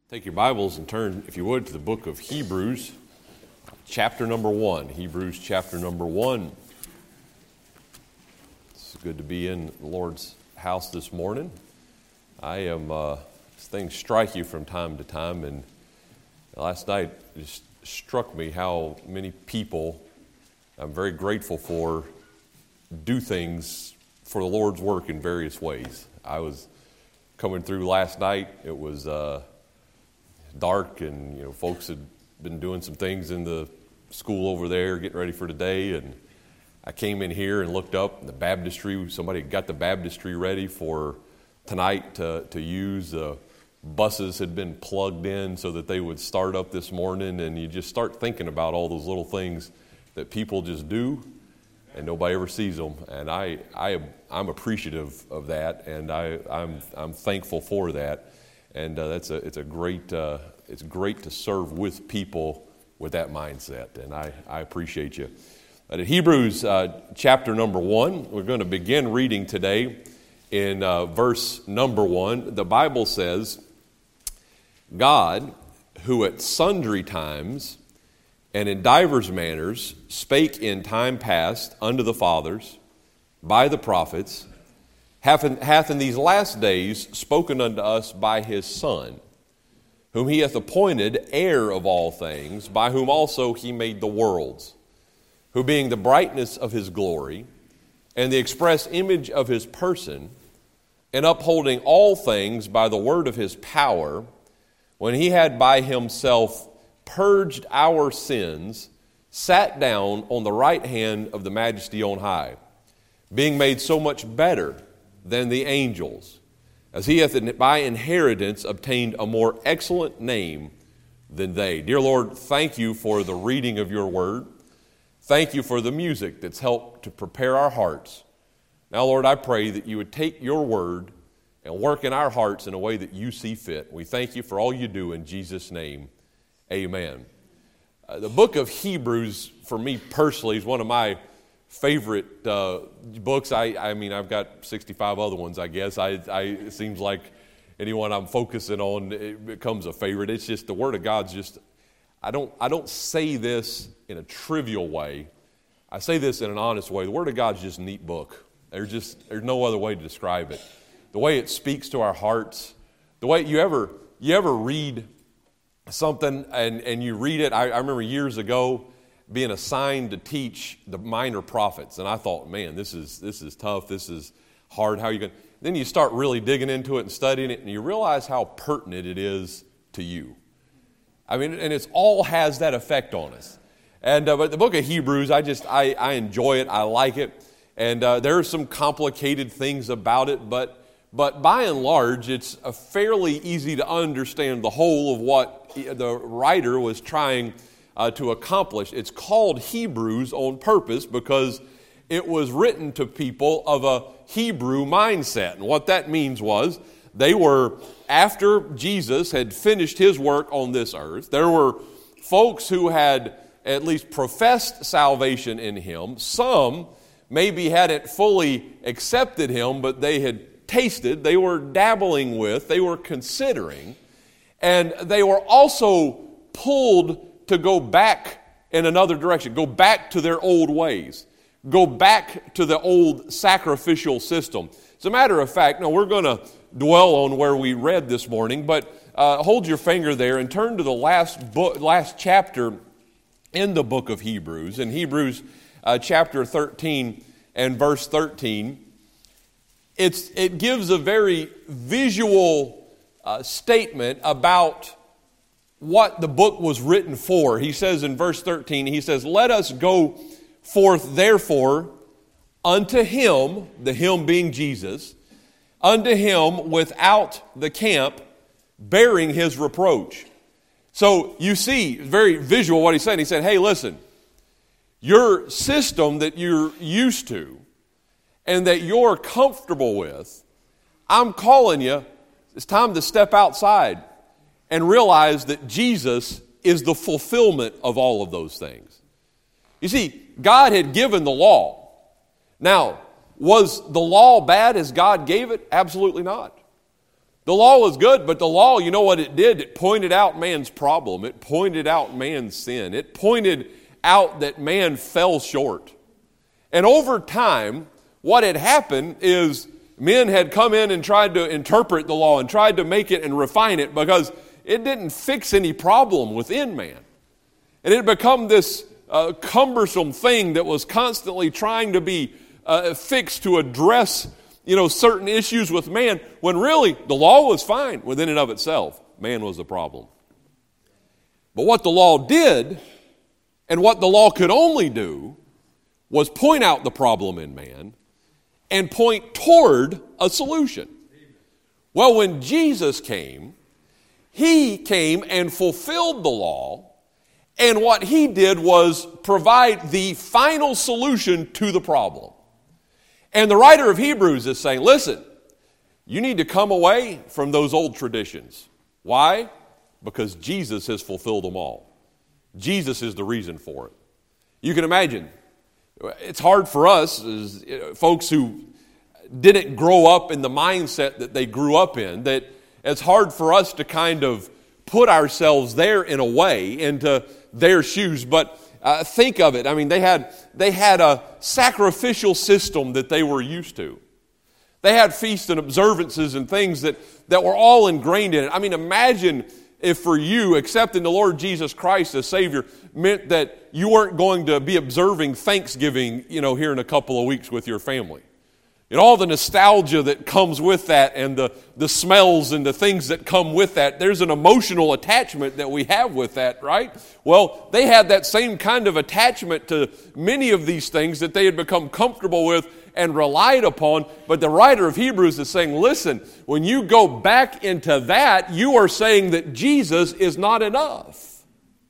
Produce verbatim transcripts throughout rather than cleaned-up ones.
Take your Bibles and turn, if you would, to the book of Hebrews, chapter number one. Hebrews chapter number one. It's good to be in the Lord's house this morning. I am, uh, things strike you from time to time, and last night it just struck me how many people I'm very grateful for do things for the Lord's work in various ways. I was coming through last night. It was uh, dark, and you know, folks had been doing some things in the school over there, getting ready for today. And I came in here and looked up, and the baptistry. Somebody got the baptistry ready for tonight to to use. Uh, buses had been plugged in so that they would start up this morning, and you just start thinking about all those little things that people just do, and nobody ever sees them. And I, I, I'm appreciative of that, and I, I'm, I'm thankful for that. And uh, that's a, it's a great, uh, it's great to serve with people with that mindset, and I, I appreciate you. But in Hebrews uh, chapter number one, we're going to begin reading today in uh, verse number one. The Bible says, God, who at sundry times and in divers manners spake in time past unto the fathers by the prophets, hath in, hath in these last days spoken unto us by his Son, whom he hath appointed heir of all things, by whom also he made the worlds, who being the brightness of his glory, and the express image of his person, and upholding all things by the word of his power, when he had by himself purged our sins, sat down on the right hand of the majesty on high, being made so much better than the angels, as he hath by inheritance obtained a more excellent name than they. Dear Lord, thank you for the reading of your word. Thank you for the music that's helped to prepare our hearts. Now, Lord, I pray that you would take your word and work in our hearts in a way that you see fit. We thank you for all you do in Jesus' name. Amen. Uh, the book of Hebrews, for me personally, is one of my favorite uh, books. I, I mean, I've got sixty-five other ones, I guess. I, I, it seems like anyone I'm focusing on, it becomes a favorite. It's just the Word of God's just, I don't, I don't say this in a trivial way. I say this in an honest way. The Word of God's just a neat book. There's just, there's no other way to describe it. The way it speaks to our hearts, the way you ever, you ever read something and, and you read it. I, I remember years ago being assigned to teach the minor prophets, and I thought, man, this is this is tough, this is hard, how are you going to... Then you start really digging into it and studying it, and you realize how pertinent it is to you. I mean, and it's all has that effect on us. And uh, but the book of Hebrews, I just, I, I enjoy it, I like it, and uh, there are some complicated things about it, but But by and large, it's a fairly easy to understand the whole of what the writer was trying uh, to accomplish. It's called Hebrews on purpose because it was written to people of a Hebrew mindset. And what that means was they were, after Jesus had finished his work on this earth, there were folks who had at least professed salvation in him. Some maybe hadn't fully accepted him, but they had tasted, they were dabbling with, they were considering, and they were also pulled to go back in another direction, go back to their old ways, go back to the old sacrificial system. As a matter of fact, now we're going to dwell on where we read this morning, but uh, hold your finger there and turn to the last book, last chapter in the book of Hebrews, in Hebrews uh, chapter thirteen and verse thirteen. It's, it gives a very visual uh, statement about what the book was written for. He says in verse thirteen, he says, "Let us go forth therefore unto him," the him being Jesus, "unto him without the camp, bearing his reproach." So you see, very visual what he's saying. He said, hey, listen, your system that you're used to, and that you're comfortable with, I'm calling you, it's time to step outside and realize that Jesus is the fulfillment of all of those things. You see, God had given the law. Now, was the law bad as God gave it? Absolutely not. The The law was good, but the law, you know what it did? It pointed out man's problem. It pointed out man's sin. It pointed out that man fell short. And over time, what had happened is men had come in and tried to interpret the law and tried to make it and refine it because it didn't fix any problem within man. And it had become this uh, cumbersome thing that was constantly trying to be uh, fixed to address, you know, certain issues with man, when really the law was fine within and of itself. Man was the problem. But what the law did, and what the law could only do, was point out the problem in man and point toward a solution. Well, when Jesus came, he came and fulfilled the law, and what he did was provide the final solution to the problem. And the writer of Hebrews is saying, listen, you need to come away from those old traditions. Why? Because Jesus has fulfilled them all. Jesus is the reason for it. You can imagine, it's hard for us as folks who didn't grow up in the mindset that they grew up in, that it's hard for us to kind of put ourselves there in a way, into their shoes. But uh, think of it. I mean, they had they had a sacrificial system that they were used to. They had feasts and observances and things that, that were all ingrained in it. I mean, imagine if for you, accepting the Lord Jesus Christ as Savior meant that you weren't going to be observing Thanksgiving, you know, here in a couple of weeks with your family. And all the nostalgia that comes with that, and the, the smells and the things that come with that. There's an emotional attachment that we have with that, right? Well, they had that same kind of attachment to many of these things that they had become comfortable with and relied upon. But the writer of Hebrews is saying, listen, when you go back into that, you are saying that Jesus is not enough.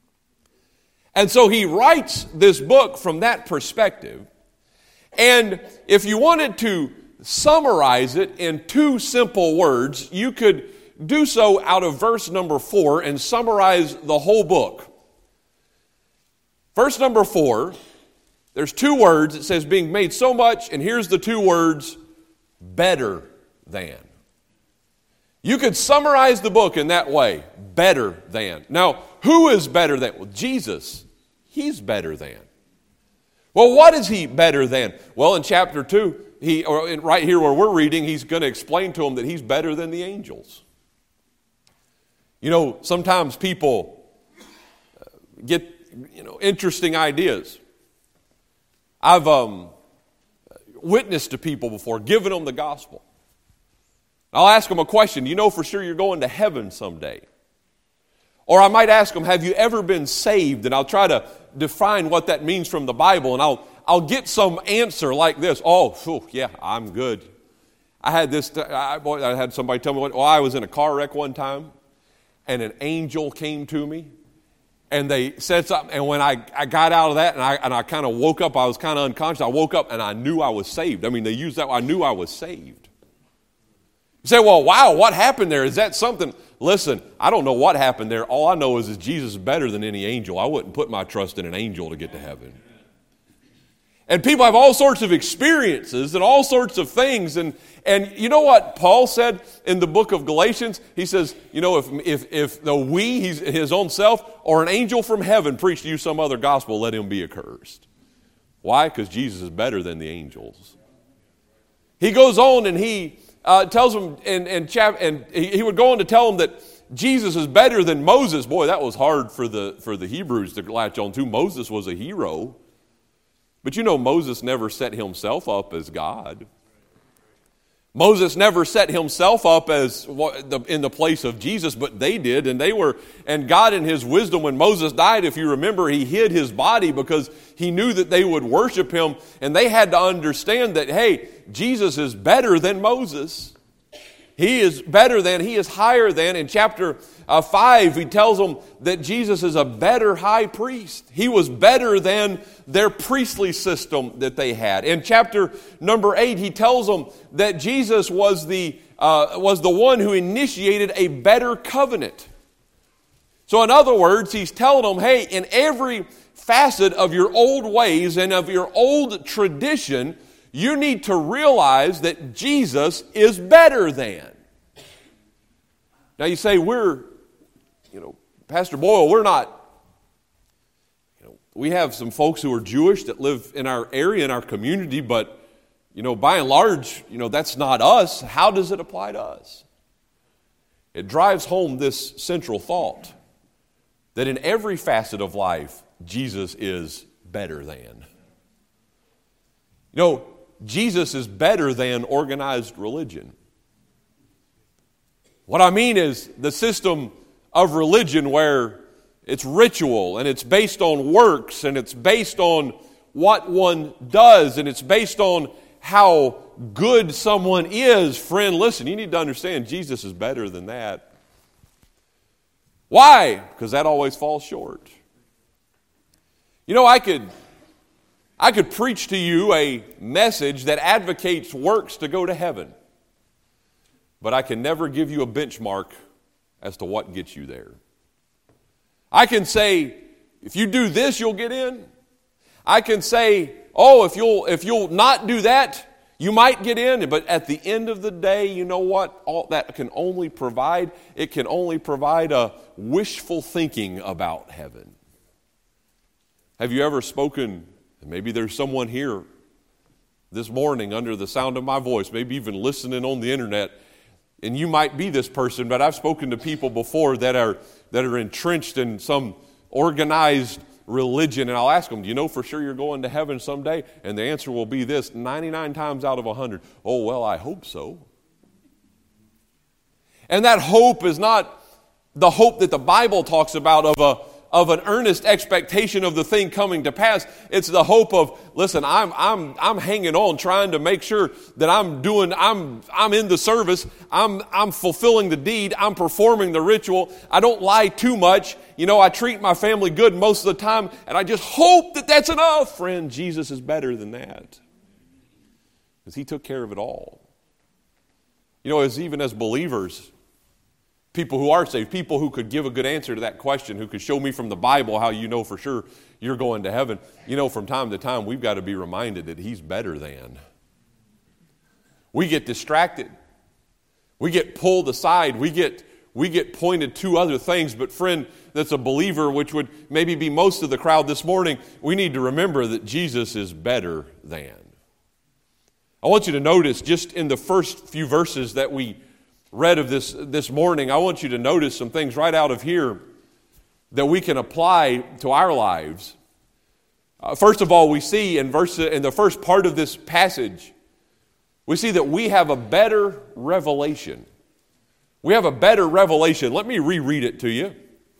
And so he writes this book from that perspective. And if you wanted to summarize it in two simple words, you could do so out of verse number four and summarize the whole book. Verse number four, there's two words. It says being made so much, and here's the two words, better than. You could summarize the book in that way, better than. Now, who is better than? Well, Jesus, he's better than. Well, what is he better than? Well, in chapter two, he, or in, right here where we're reading, he's going to explain to them that he's better than the angels. You know, sometimes people get, you know, interesting ideas. I've um, witnessed to people before, given them the gospel. I'll ask them a question. Do you know for sure you're going to heaven someday? Or I might ask them, have you ever been saved? And I'll try to define what that means from the Bible, and I'll I'll get some answer like this. Oh, phew, yeah, I'm good. I had this. I, boy, I had somebody tell me, well, I was in a car wreck one time, and an angel came to me, and they said something. And when I, I got out of that, and I and I kind of woke up, I was kind of unconscious. I woke up, and I knew I was saved. I mean, they used that. I knew I was saved. You say, well, wow, what happened there? Is that something? Listen, I don't know what happened there. All I know is that Jesus is better than any angel. I wouldn't put my trust in an angel to get to heaven. And people have all sorts of experiences and all sorts of things. And, and you know what Paul said in the book of Galatians? He says, you know, if if if the we, he's his own self, or an angel from heaven preached to you some other gospel, let him be accursed. Why? Because Jesus is better than the angels. He goes on and he uh, tells them, and, and, chap, and he, he would go on to tell them that Jesus is better than Moses. Boy, that was hard for the for the Hebrews to latch on to. Moses was a hero. But you know, Moses never set himself up as God. Moses never set himself up as in the place of Jesus, but they did, and they were, and God in his wisdom, when Moses died, if you remember, he hid his body because he knew that they would worship him, and they had to understand that, hey, Jesus is better than Moses. He is better than, he is higher than. In chapter uh, five, he tells them that Jesus is a better high priest. He was better than their priestly system that they had. In chapter number eight, he tells them that Jesus was the, uh, was the one who initiated a better covenant. So in other words, he's telling them, hey, in every facet of your old ways and of your old tradition, you need to realize that Jesus is better than. Now you say, we're, you know, Pastor Boyle, we're not, you know, we have some folks who are Jewish that live in our area, in our community, but, you know, by and large, you know, that's not us. How does it apply to us? It drives home this central thought that in every facet of life, Jesus is better than. You know, Jesus is better than organized religion. What I mean is the system of religion where it's ritual and it's based on works and it's based on what one does and it's based on how good someone is. Friend, listen, you need to understand Jesus is better than that. Why? Because that always falls short. You know, I could, I could preach to you a message that advocates works to go to heaven, but I can never give you a benchmark as to what gets you there. I can say, if you do this, you'll get in. I can say, oh, if you'll if you'll not do that, you might get in. But at the end of the day, you know what? All that can only provide, it can only provide a wishful thinking about heaven. Have you ever spoken, maybe there's someone here this morning under the sound of my voice, maybe even listening on the internet, and you might be this person, but I've spoken to people before that are that are entrenched in some organized religion, and I'll ask them, do you know for sure you're going to heaven someday? And the answer will be this, ninety-nine times out of one hundred, oh, well, I hope so. And that hope is not the hope that the Bible talks about of a of an earnest expectation of the thing coming to pass. It's the hope of, listen, I'm I'm I'm hanging on, trying to make sure that I'm doing, I'm I'm in the service, I'm I'm fulfilling the deed, I'm performing the ritual, I don't lie too much, you know, I treat my family good most of the time, and I just hope that that's enough. Friend, Jesus is better than that. Because He took care of it all. You know, as even as believers, people who are saved, people who could give a good answer to that question, who could show me from the Bible how you know for sure you're going to heaven. You know, from time to time, we've got to be reminded that He's better than. We get distracted. We get pulled aside. We get, we get pointed to other things. But friend, that's a believer, which would maybe be most of the crowd this morning, we need to remember that Jesus is better than. I want you to notice just in the first few verses that we read of this this morning, I want you to notice some things right out of here that we can apply to our lives. Uh, first of all, we see in verse in the first part of this passage, we see that we have a better revelation. We have a better revelation. Let me reread it to you.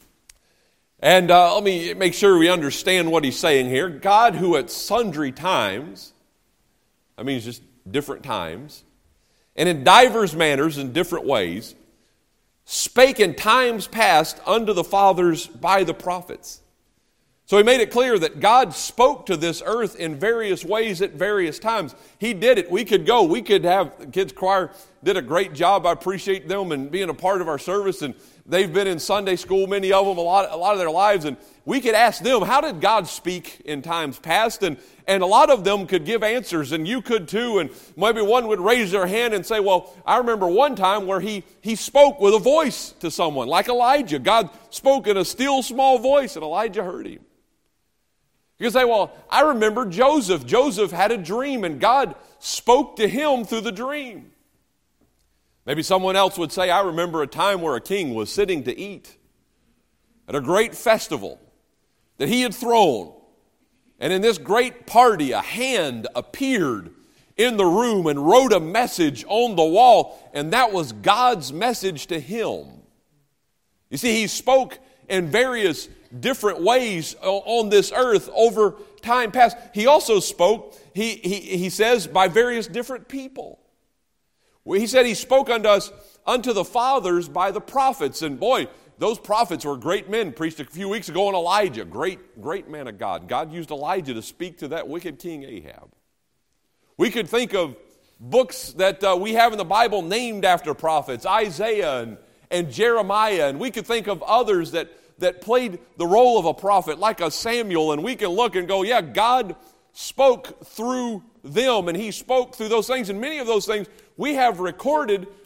And uh, let me make sure we understand what he's saying here. God, who at sundry times, I mean, it's just different times, and in divers manners, in different ways, spake in times past unto the fathers by the prophets. So he made it clear that God spoke to this earth in various ways at various times. He did it. We could go. We could have, the kids' choir did a great job. I appreciate them and being a part of our service. And they've been in Sunday school, many of them, a lot, a lot of their lives. And we could ask them, how did God speak in times past? And, and a lot of them could give answers, and you could too. And maybe one would raise their hand and say, well, I remember one time where he, he spoke with a voice to someone, like Elijah. God spoke in a still small voice, and Elijah heard him. You can say, well, I remember Joseph. Joseph had a dream, and God spoke to him through the dream. Maybe someone else would say, I remember a time where a king was sitting to eat at a great festival that he had thrown. And in this great party, a hand appeared in the room and wrote a message on the wall, and that was God's message to him. You see, he spoke in various different ways on this earth over time past. He also spoke, he, he, he says, by various different people. He said he spoke unto us, unto the fathers by the prophets. And boy, those prophets were great men. Preached a few weeks ago on Elijah. Great, great man of God. God used Elijah to speak to that wicked king Ahab. We could think of books that uh, we have in the Bible named after prophets. Isaiah and, and Jeremiah. And we could think of others that that played the role of a prophet, like a Samuel, and we can look and go, yeah, God spoke through them, and He spoke through those things, and many of those things we have recorded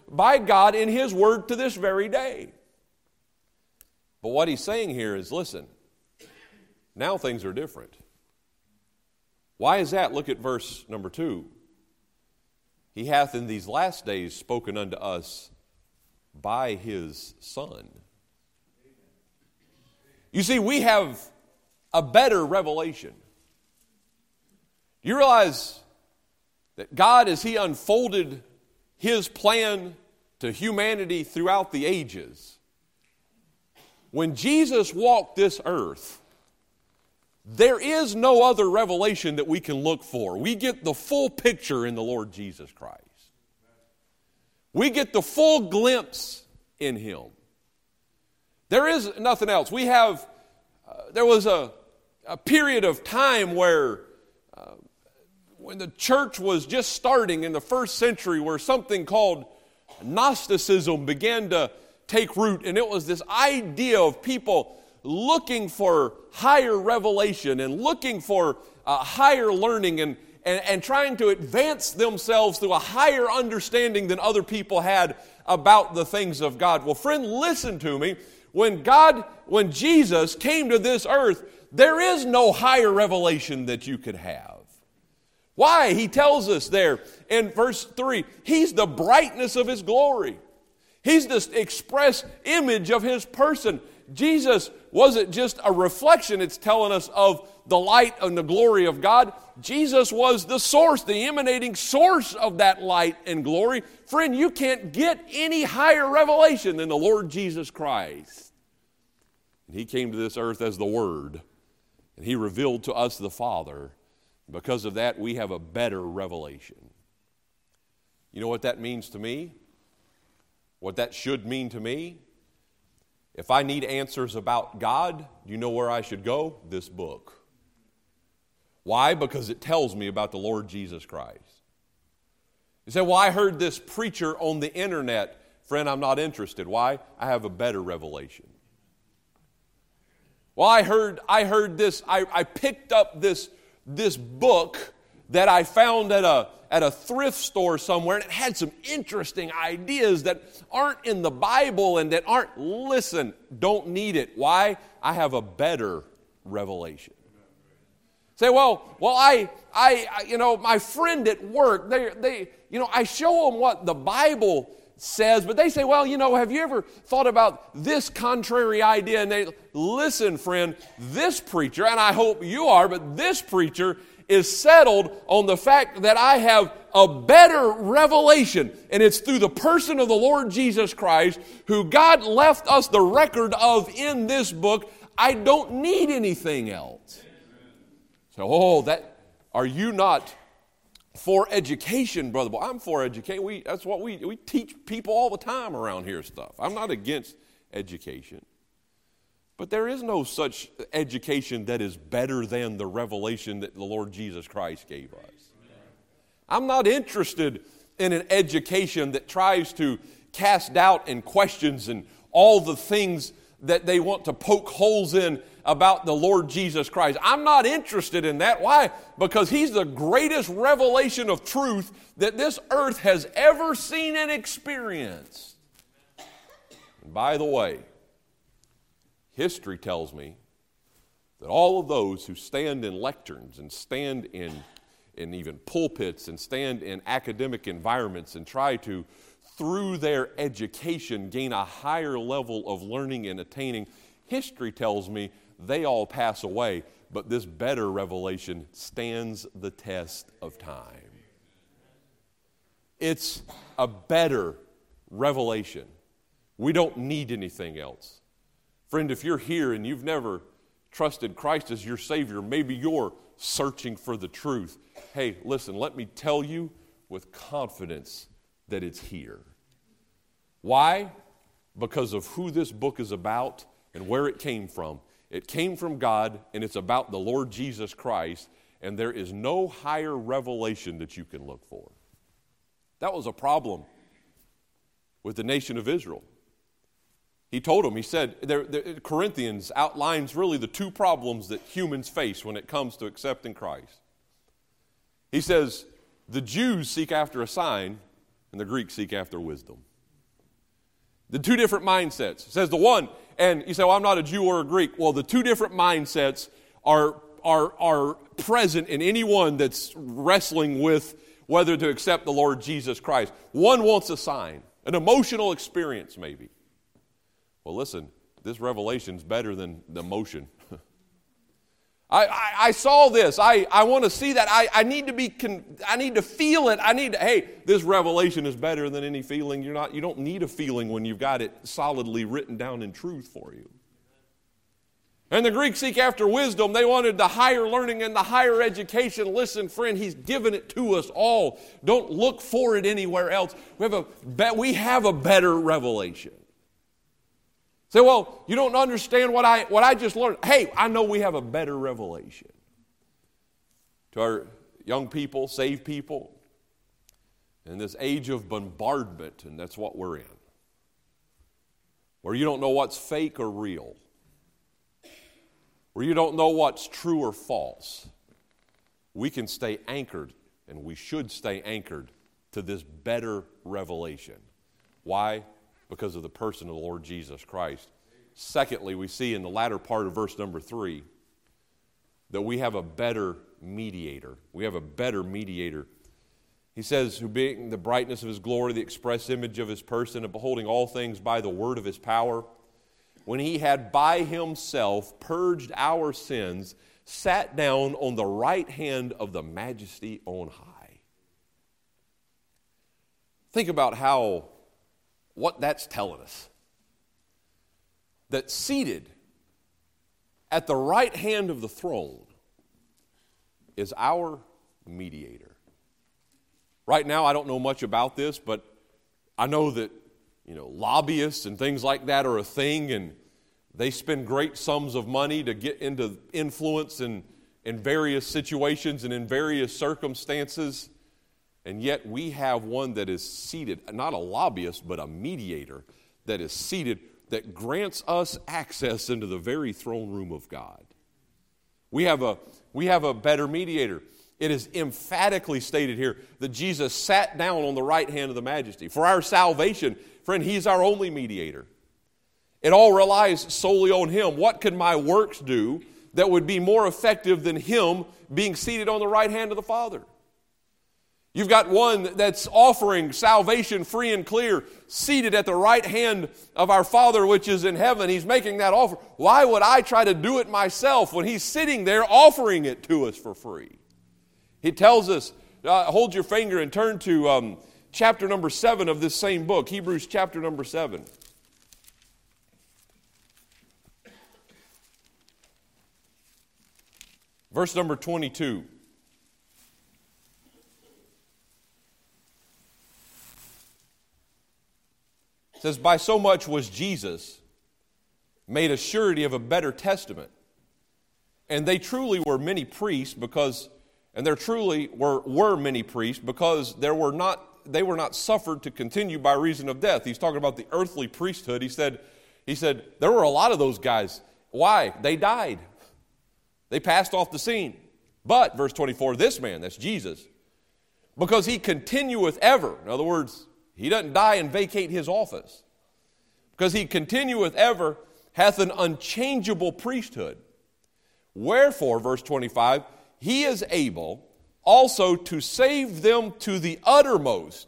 by God in His Word to this very day. But what he's saying here is, listen, now things are different. Why is that? Look at verse number two. He hath in these last days spoken unto us by His Son. You see, we have a better revelation. You realize that God, as He unfolded His plan to humanity throughout the ages, when Jesus walked this earth, there is no other revelation that we can look for. We get the full picture in the Lord Jesus Christ. We get the full glimpse in Him. There is nothing else. We have, uh, there was a, a period of time where uh, when the church was just starting in the first century, where something called Gnosticism began to take root, and it was this idea of people looking for higher revelation and looking for uh, higher learning and, and, and trying to advance themselves through a higher understanding than other people had about the things of God. Well, friend, listen to me. When God, when Jesus came to this earth, there is no higher revelation that you could have. Why? He tells us there in verse three, He's the brightness of His glory. He's the express image of His person. Jesus wasn't just a reflection, it's telling us, of the light and the glory of God. Jesus was the source, the emanating source of that light and glory. Friend, you can't get any higher revelation than the Lord Jesus Christ. And He came to this earth as the Word, and He revealed to us the Father. Because of that, we have a better revelation. You know what that means to me? What that should mean to me? If I need answers about God, do you know where I should go? This book. Why? Because it tells me about the Lord Jesus Christ. You say, well, I heard this preacher on the internet. Friend, I'm not interested. Why? I have a better revelation. Well, I heard I heard this, I, I picked up this, this book that I found at a at a thrift store somewhere, and it had some interesting ideas that aren't in the Bible and that aren't, listen, don't need it. Why? I have a better revelation. Say, well, well, I, I, you know, my friend at work, they, they, you know, I show them what the Bible says, but they say, well, you know, have you ever thought about this contrary idea? And they, listen, friend, this preacher, and I hope you are, but this preacher is settled on the fact that I have a better revelation, and it's through the person of the Lord Jesus Christ, who God left us the record of in this book. I don't need anything else. So, oh, that, are you not for education, brother? Well, I'm for education. We, that's what we, we teach people all the time around here stuff. I'm not against education. But there is no such education that is better than the revelation that the Lord Jesus Christ gave us. I'm not interested in an education that tries to cast doubt and questions and all the things that they want to poke holes in about the Lord Jesus Christ. I'm not interested in that. Why? Because He's the greatest revelation of truth that this earth has ever seen and experienced. And by the way, history tells me that all of those who stand in lecterns and stand in, in even pulpits and stand in academic environments and try to, through their education, gain a higher level of learning and attaining, history tells me they all pass away, but this better revelation stands the test of time. It's a better revelation. We don't need anything else. Friend, if you're here and you've never trusted Christ as your Savior, maybe you're searching for the truth. Hey, listen, let me tell you with confidence that it's here. Why? Because of who this book is about and where it came from. It came from God, and it's about the Lord Jesus Christ, and there is no higher revelation that you can look for. That was a problem with the nation of Israel. He told them, he said, there, there, Corinthians outlines really the two problems that humans face when it comes to accepting Christ. He says, the Jews seek after a sign, and the Greeks seek after wisdom. The two different mindsets. It says the one, and you say, well, I'm not a Jew or a Greek. Well, the two different mindsets are, are, are present in anyone that's wrestling with whether to accept the Lord Jesus Christ. One wants a sign, an emotional experience maybe. Well, listen, this revelation's better than the emotion. I, I, I saw this. I, I want to see that. I, I need to be. Con- I need to feel it. I need to. Hey, this revelation is better than any feeling. You're not. You don't need a feeling when you've got it solidly written down in truth for you. And the Greeks seek after wisdom. They wanted the higher learning and the higher education. Listen, friend, He's given it to us all. Don't look for it anywhere else. We have a. We have a better revelation. Say, well, you don't understand what I what I just learned. Hey, I know we have a better revelation. To our young people, saved people, in this age of bombardment, and that's what we're in, where you don't know what's fake or real, where you don't know what's true or false, we can stay anchored, and we should stay anchored to this better revelation. Why? Because of the person of the Lord Jesus Christ. Secondly, we see in the latter part of verse number three that we have a better mediator. We have a better mediator. He says, who being the brightness of His glory, the express image of His person, and beholding all things by the word of His power, when He had by Himself purged our sins, sat down on the right hand of the Majesty on high. Think about how what that's telling us. That seated at the right hand of the throne is our mediator. Right now, I don't know much about this, but I know that, you know, lobbyists and things like that are a thing, and they spend great sums of money to get into influence in, in various situations and in various circumstances. And yet we have one that is seated, not a lobbyist, but a mediator that is seated, that grants us access into the very throne room of God. We have a, we have a better mediator. It is emphatically stated here that Jesus sat down on the right hand of the Majesty. For our salvation, friend, He's our only mediator. It all relies solely on Him. What can my works do that would be more effective than Him being seated on the right hand of the Father? You've got one that's offering salvation free and clear, seated at the right hand of our Father which is in heaven. He's making that offer. Why would I try to do it myself when He's sitting there offering it to us for free? He tells us, uh, hold your finger and turn to um, chapter number seven of this same book, Hebrews chapter number seven. Verse number twenty-two. It says, by so much was Jesus made a surety of a better testament. And they truly were many priests because, and there truly were, were many priests because there were not, they were not suffered to continue by reason of death. He's talking about the earthly priesthood. He said, he said, there were a lot of those guys. Why? They died. They passed off the scene. But, verse twenty-four, this man, that's Jesus, because He continueth ever. In other words, He doesn't die and vacate His office. Because He continueth ever, hath an unchangeable priesthood. Wherefore, verse twenty-five, He is able also to save them to the uttermost.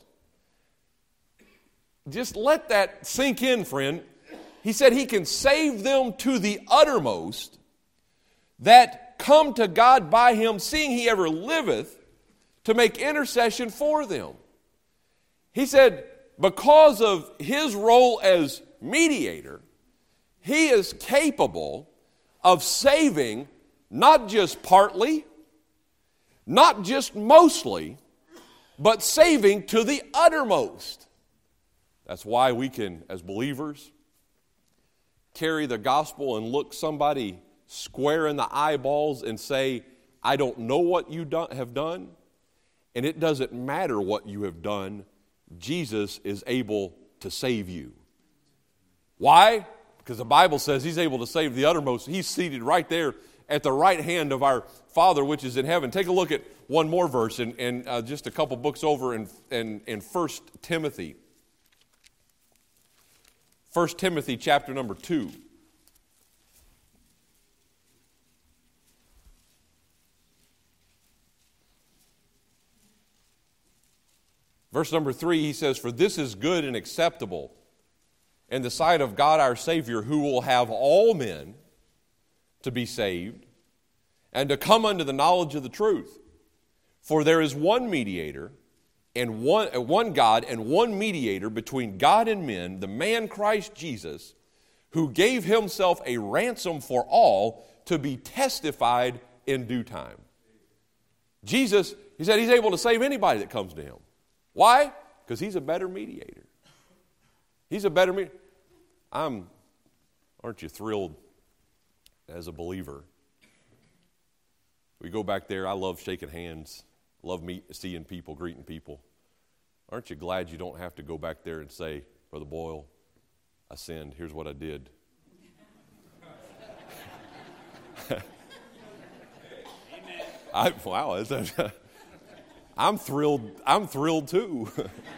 Just let that sink in, friend. He said He can save them to the uttermost that come to God by Him, seeing He ever liveth, to make intercession for them. He said, because of His role as mediator, He is capable of saving not just partly, not just mostly, but saving to the uttermost. That's why we can, as believers, carry the gospel and look somebody square in the eyeballs and say, I don't know what you do- have done, and it doesn't matter what you have done. Jesus is able to save you. Why? Because the Bible says He's able to save the uttermost. He's seated right there at the right hand of our Father which is in heaven. Take a look at one more verse and, and uh, just a couple books over in, in, in First Timothy. First Timothy chapter number two. Verse number three, he says, "For this is good and acceptable in the sight of God our Savior, who will have all men to be saved and to come unto the knowledge of the truth. For there is one mediator and one, uh, one God and one mediator between God and men, the man Christ Jesus, who gave himself a ransom for all to be testified in due time." Jesus, he said he's able to save anybody that comes to him. Why? Because he's a better mediator. He's a better mediator. I'm, aren't you thrilled as a believer? We go back there. I love shaking hands. Love meet, seeing people, greeting people. Aren't you glad you don't have to go back there and say, "Brother Boyle, I sinned. Here's what I did." I, wow, is that, I'm thrilled. I'm thrilled too.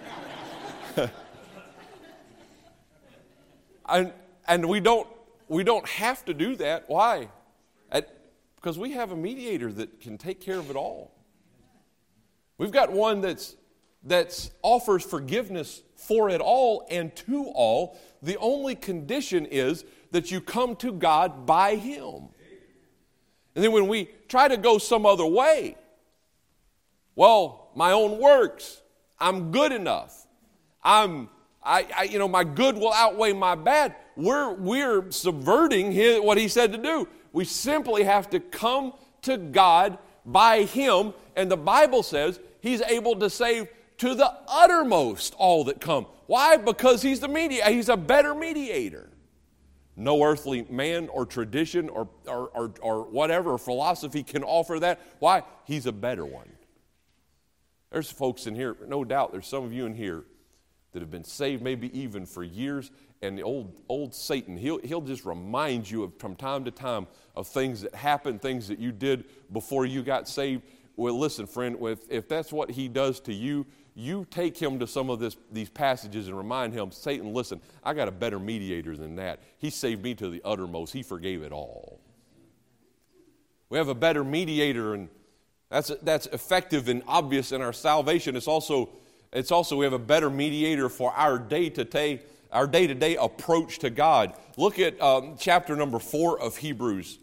and and we don't we don't have to do that. Why? At, because we have a mediator that can take care of it all. We've got one that's that offers forgiveness for it all and to all. The only condition is that you come to God by Him. And then when we try to go some other way, well, my own works, I'm good enough. I'm, I, I you know, my good will outweigh my bad. We're we're subverting his, what He said to do. We simply have to come to God by Him, and the Bible says He's able to save to the uttermost all that come. Why? Because He's the mediator. He's a better mediator. No earthly man or tradition or, or, or, or whatever philosophy can offer that. Why? He's a better one. There's folks in here, no doubt, there's some of you in here that have been saved maybe even for years, and the old old Satan, he'll, he'll just remind you of, from time to time of things that happened, things that you did before you got saved. Well, listen, friend, if, if that's what he does to you, you take him to some of this, these passages and remind him, Satan, listen, I got a better mediator than that. He saved me to the uttermost. He forgave it all. We have a better mediator, and that's that's effective and obvious in our salvation. It's also it's also we have a better mediator for our day-to-day our day-to-day approach to God. Look at um, chapter number four of Hebrews.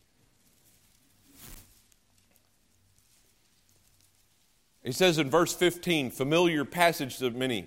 He says in verse fifteen, familiar passage to many.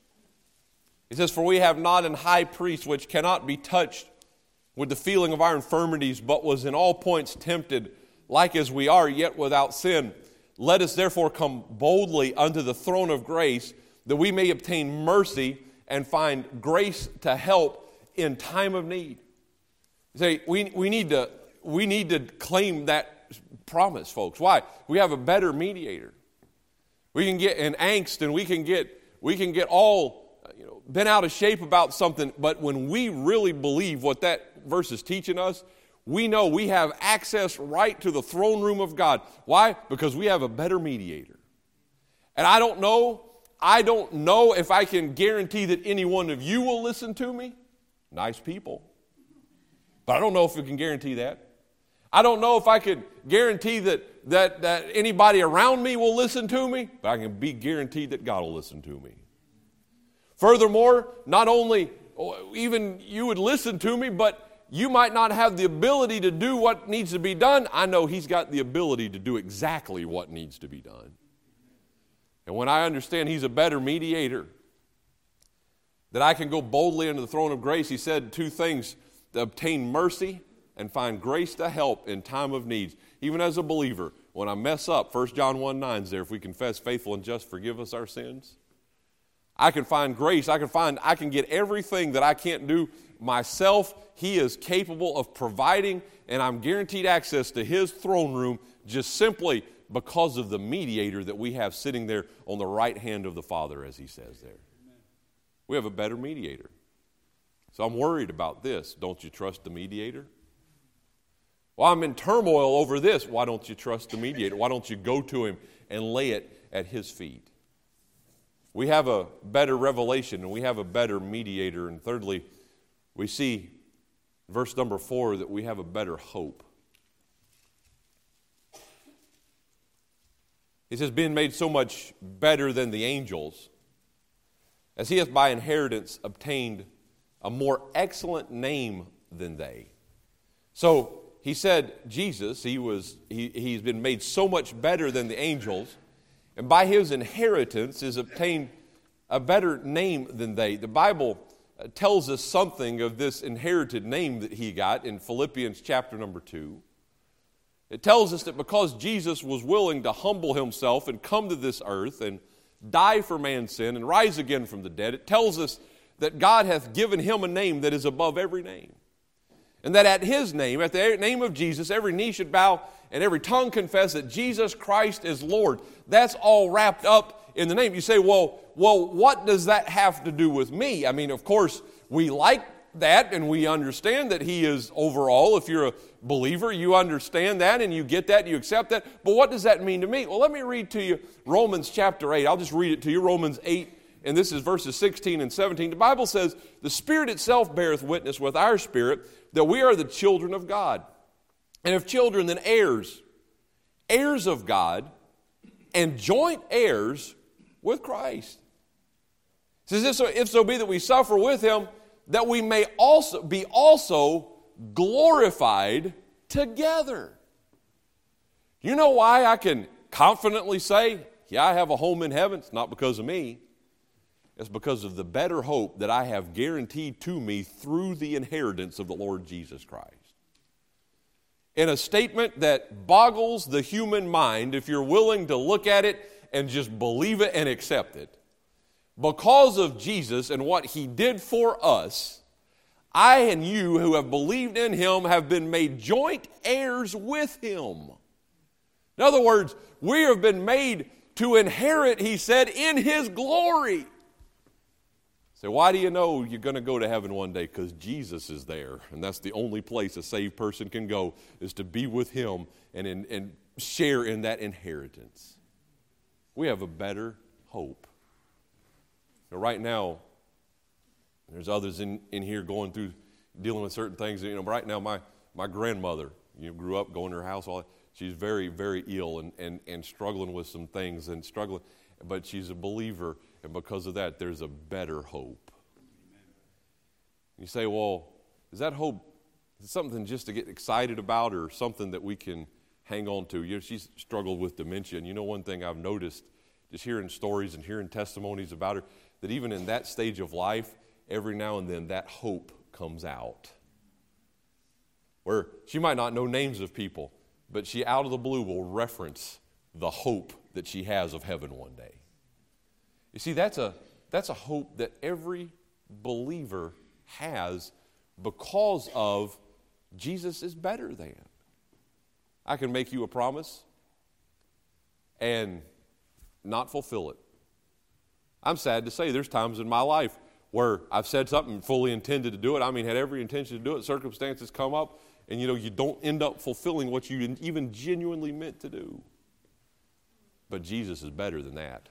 He says, "For we have not an high priest which cannot be touched with the feeling of our infirmities, but was in all points tempted, like as we are, yet without sin. Let us therefore come boldly unto the throne of grace, that we may obtain mercy and find grace to help in time of need." Say, we we need to we need to claim that promise, folks. Why? We have a better mediator. We can get in angst, and we can get we can get all you know bent out of shape about something, but when we really believe what that verse is teaching us, we know we have access right to the throne room of God. Why? Because we have a better mediator. And I don't know, I don't know if I can guarantee that any one of you will listen to me. Nice people. But I don't know if we can guarantee that. I don't know if I could guarantee that, that, that anybody around me will listen to me, but I can be guaranteed that God will listen to me. Furthermore, not only even you would listen to me, but you might not have the ability to do what needs to be done. I know He's got the ability to do exactly what needs to be done. And when I understand He's a better mediator, that I can go boldly into the throne of grace, He said two things: to obtain mercy and find grace to help in time of needs. Even as a believer, when I mess up, First John one nine is there, if we confess faithful and just, forgive us our sins. I can find grace. I can find, I can get everything that I can't do myself. He is capable of providing, and I'm guaranteed access to His throne room just simply because of the mediator that we have sitting there on the right hand of the Father, as He says there. We have a better mediator. So I'm worried about this. Don't you trust the mediator? Well, I'm in turmoil over this. Why don't you trust the mediator? Why don't you go to Him and lay it at His feet? We have a better revelation, and we have a better mediator. And thirdly, we see verse number four that we have a better hope. He says, being made so much better than the angels, as he hath by inheritance obtained a more excellent name than they. So he said, Jesus, he was he, he's been made so much better than the angels, and by his inheritance is obtained a better name than they. The Bible tells us something of this inherited name that he got in Philippians chapter number two. It tells us that because Jesus was willing to humble himself and come to this earth and die for man's sin and rise again from the dead, it tells us that God hath given him a name that is above every name. And that at his name, at the name of Jesus, every knee should bow and every tongue confess that Jesus Christ is Lord. That's all wrapped up in the name. You say, well, well, what does that have to do with me? I mean, of course, we like that and we understand that he is overall. If you're a believer, you understand that and you get that and you accept that. But what does that mean to me? Well, let me read to you Romans chapter eight. I'll just read it to you, Romans eight, and this is verses sixteen and seventeen. The Bible says, the Spirit itself beareth witness with our spirit that we are the children of God. And if children, then heirs, heirs of God, and joint heirs with Christ. It says, if so, if so be that we suffer with him, that we may also be also glorified together. You know why I can confidently say, yeah, I have a home in heaven? It's not because of me. It's because of the better hope that I have guaranteed to me through the inheritance of the Lord Jesus Christ. In a statement that boggles the human mind, if you're willing to look at it and just believe it and accept it, because of Jesus and what he did for us, I and you who have believed in him have been made joint heirs with him. In other words, we have been made to inherit, he said, in his glory. So why do you know you're going to go to heaven one day? Because Jesus is there. And that's the only place a saved person can go, is to be with him and, in, and share in that inheritance. We have a better hope. Now, right now, there's others in, in here going through, dealing with certain things. You know, right now, my, my grandmother, you know, grew up going to her house. All that. She's very, very ill and, and, and struggling with some things and struggling. But she's a believer, and because of that, there's a better hope. Amen. You say, well, is that hope something just to get excited about or something that we can hang on to? You know, she's struggled with dementia, and you know one thing I've noticed, just hearing stories and hearing testimonies about her, that even in that stage of life, every now and then that hope comes out. Where she might not know names of people, but she out of the blue will reference the hope that she has of heaven one day. You see, that's a, that's a hope that every believer has because of Jesus is better than. I can make you a promise and not fulfill it. I'm sad to say there's times in my life where I've said something, fully intended to do it. I mean, had every intention to do it. Circumstances come up, and you know, you don't end up fulfilling what you even genuinely meant to do. But Jesus is better than that.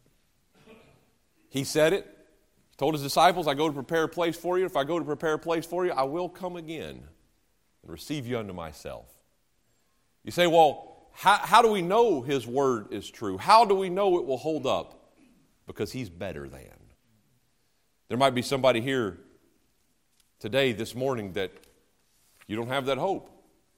He said it. He told his disciples, I go to prepare a place for you. If I go to prepare a place for you, I will come again and receive you unto myself. You say, well, how, how do we know his word is true? How do we know it will hold up? Because he's better than. There might be somebody here today, this morning, that you don't have that hope.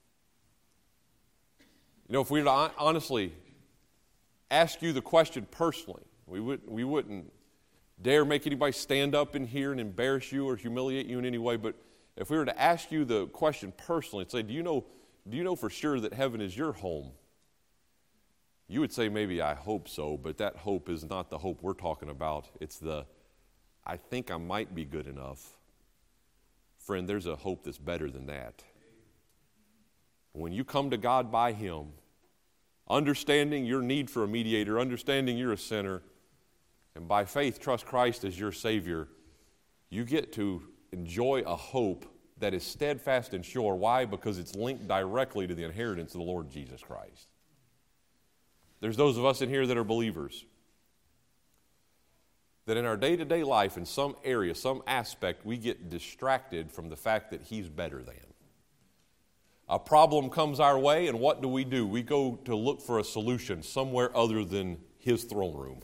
You know, if we were to honestly ask you the question personally, we, would, we wouldn't dare make anybody stand up in here and embarrass you or humiliate you in any way, but if we were to ask you the question personally and say, do you know, do you know for sure that heaven is your home? You would say, maybe I hope so, but that hope is not the hope we're talking about. It's the, I think I might be good enough. Friend, there's a hope that's better than that. When you come to God by him, understanding your need for a mediator, understanding you're a sinner, and by faith trust Christ as your Savior, you get to enjoy a hope that is steadfast and sure. Why? Because it's linked directly to the inheritance of the Lord Jesus Christ. There's those of us in here that are believers. that in our day-to-day life, in some area, some aspect, we get distracted from the fact that He's better than. A problem comes our way, and what do we do? We go to look for a solution somewhere other than His throne room.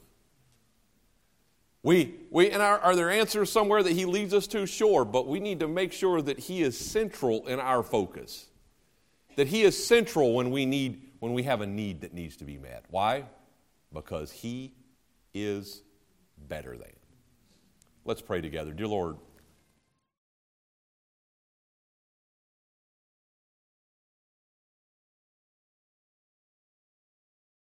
We, we, and are, are there answers somewhere that He leads us to? Sure, but we need to make sure that He is central in our focus. That He is central when we need, when we have a need that needs to be met. Why? Because He is better than. Let's pray together. Dear Lord,